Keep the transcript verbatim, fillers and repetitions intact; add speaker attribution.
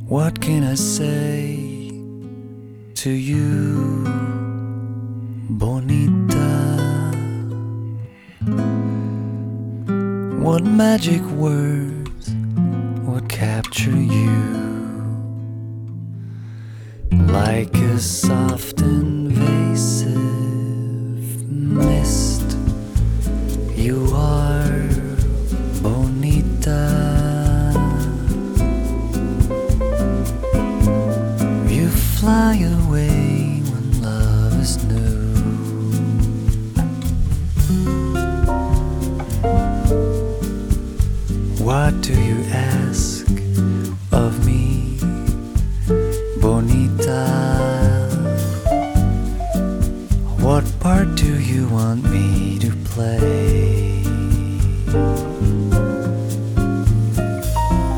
Speaker 1: What can I say to you, bonita? What magic words would capture you?